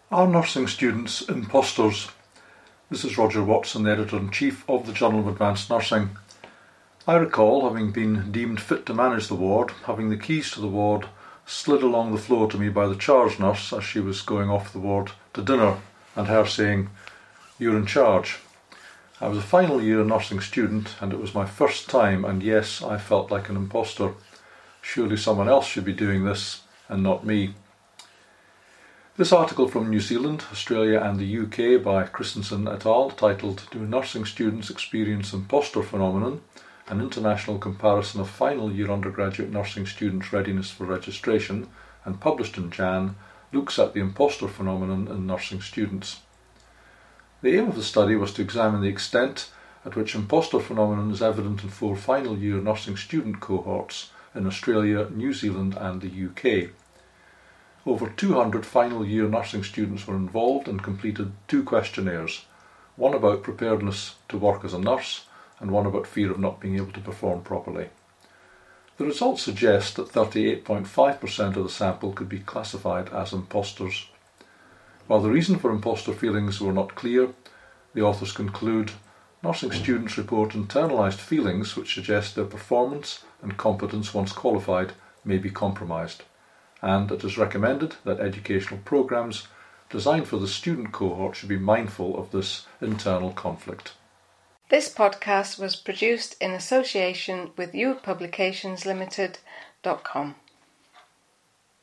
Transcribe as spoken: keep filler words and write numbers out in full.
Are nursing students impostors? This is Roger Watson, the Editor-in-Chief of the Journal of Advanced Nursing. I recall having been deemed fit to manage the ward, having the keys to the ward slid along the floor to me by the charge nurse as she was going off the ward to dinner, and her saying, "You're in charge." I was a final year nursing student, and it was my first time, and yes, I felt like an impostor. Surely someone else should be doing this, and not me. This article from New Zealand, Australia and the U K by Christensen et al., titled "Do Nursing Students Experience Imposter Phenomenon? An International Comparison of Final Year Undergraduate Nursing Students' Readiness for Registration," and published in Jan, looks at the imposter phenomenon in nursing students. The aim of the study was to examine the extent at which imposter phenomenon is evident in four final year nursing student cohorts in Australia, New Zealand and the U K. Over two hundred final year nursing students were involved and completed two questionnaires, one about preparedness to work as a nurse and one about fear of not being able to perform properly. The results suggest that thirty-eight point five percent of the sample could be classified as impostors. While the reason for imposter feelings were not clear, the authors conclude nursing students report internalised feelings which suggest their performance and competence once qualified may be compromised, and it is recommended that educational programmes designed for the student cohort should be mindful of this internal conflict. This podcast was produced in association with You Publications Limited dot com.